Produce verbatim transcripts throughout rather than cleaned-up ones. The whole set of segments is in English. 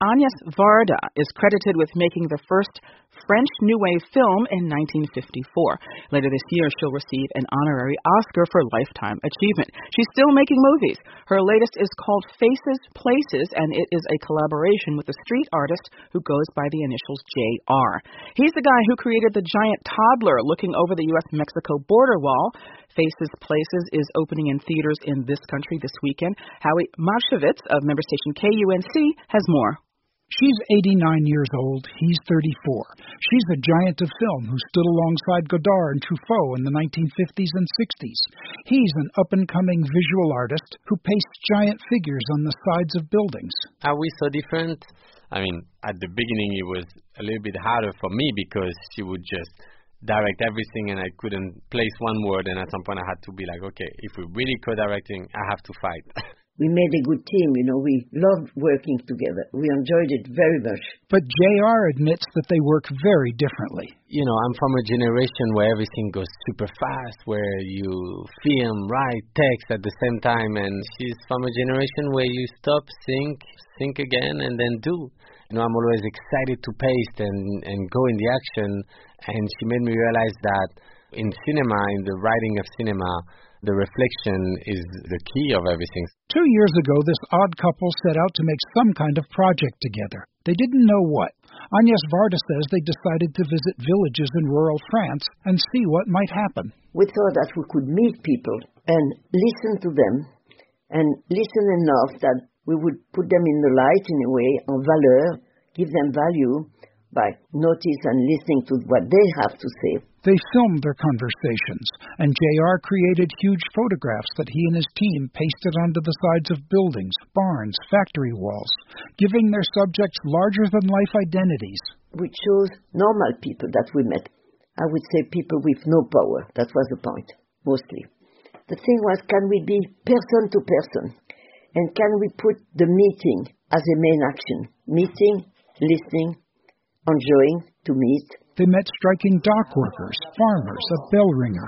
Agnès Varda is credited with making the first French New Wave film in nineteen fifty-four. Later this year, she'll receive an honorary Oscar for Lifetime Achievement. She's still making movies. Her latest is called Faces, Places, and it is a collaboration with a street artist who goes by the initials J R. He's the guy who created the giant toddler looking over the U S Mexico border wall. Faces, Places is opening in theaters in this country this weekend. Howie Marshevitz of member station K U N C has more. She's eighty-nine years old, he's thirty-four. She's a giant of film who stood alongside Godard and Truffaut in the nineteen fifties and sixties. He's an up-and-coming visual artist who pastes giant figures on the sides of buildings. Are we so different? I mean, at the beginning it was a little bit harder for me because she would just direct everything and I couldn't place one word, and at some point I had to be like, okay, if we're really co-directing, I have to fight. We made a good team, you know, we loved working together. We enjoyed it very much. But J R admits that they work very differently. You know, I'm from a generation where everything goes super fast, where you film, write, text at the same time, and she's from a generation where you stop, think, think again, and then do. You know, I'm always excited to paste and, and go in the action, and she made me realize that in cinema, in the writing of cinema, the reflection is the key of everything. Two years ago, this odd couple set out to make some kind of project together. They didn't know what. Agnès Varda says they decided to visit villages in rural France and see what might happen. We thought that we could meet people and listen to them, and listen enough that we would put them in the light in a way, en valeur, give them value by notice and listening to what they have to say. They filmed their conversations, and J R created huge photographs that he and his team pasted onto the sides of buildings, barns, factory walls, giving their subjects larger-than-life identities. We chose normal people that we met. I would say people with no power. That was the point, mostly. The thing was, can we be person to person? And can we put the meeting as a main action? Meeting, listening, enjoying to meet. They met striking dock workers, farmers, a bell ringer.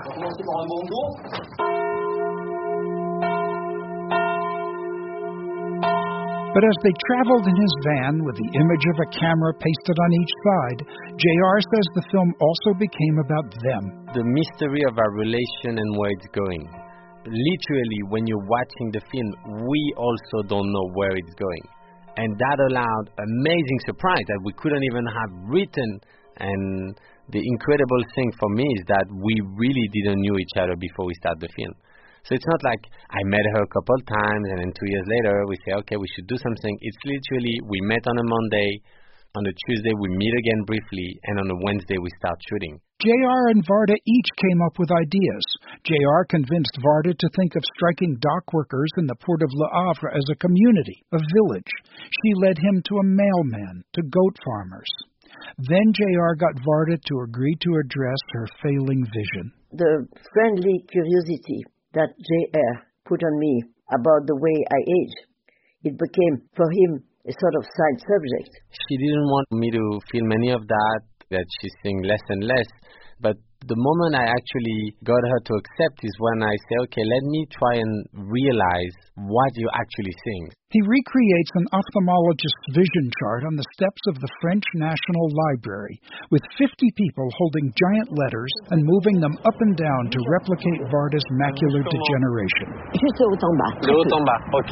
But as they traveled in his van with the image of a camera pasted on each side, J R says the film also became about them. The mystery of our relation and where it's going. Literally, when you're watching the film, we also don't know where it's going. And that allowed amazing surprise that we couldn't even have written. And the incredible thing for me is that we really didn't know each other before we started the film. So it's not like I met her a couple times and then two years later we say, okay, we should do something. It's literally we met on a Monday, on a Tuesday we meet again briefly, and on a Wednesday we start shooting. J R and Varda each came up with ideas. J R convinced Varda to think of striking dock workers in the port of Le Havre as a community, a village. She led him to a mailman, to goat farmers. Then J R got Varda to agree to address her failing vision. The friendly curiosity that J R put on me about the way I age, it became, for him, a sort of side subject. She didn't want me to film any of that, that she's seeing less and less. But the moment I actually got her to accept is when I say, okay, let me try and realize what you're actually seeing. He recreates an ophthalmologist's vision chart on the steps of the French National Library, with fifty people holding giant letters and moving them up and down to replicate Varda's macular degeneration. Juste haut en bas. De haut en bas, ok.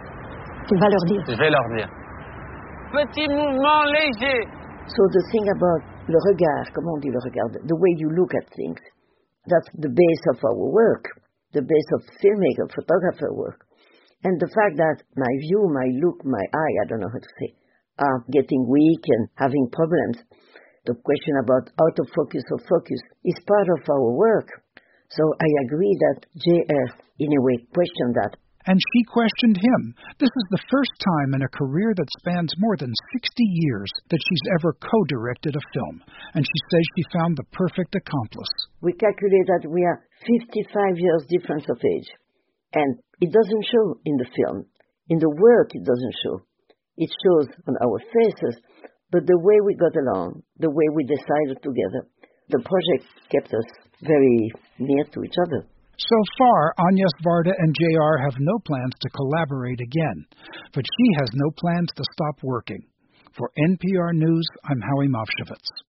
Tu vas leur dire. Je vais leur dire. Petit mouvement léger. So the thing about le regard, comment on dit le regard, the way you look at things, that's the base of our work, the base of filmmaker, photographer work. And the fact that my view, my look, my eye, I don't know how to say, are getting weak and having problems, the question about out of focus or focus is part of our work. So I agree that J R, in a way, questioned that. And she questioned him. This is the first time in a career that spans more than sixty years that she's ever co-directed a film. And she says she found the perfect accomplice. We calculate that we are fifty-five years difference of age. And it doesn't show in the film. In the work, it doesn't show. It shows on our faces. But the way we got along, the way we decided together, the project kept us very near to each other. So far, Agnès Varda and J R have no plans to collaborate again, but she has no plans to stop working. For N P R News, I'm Howie Mofshevitz.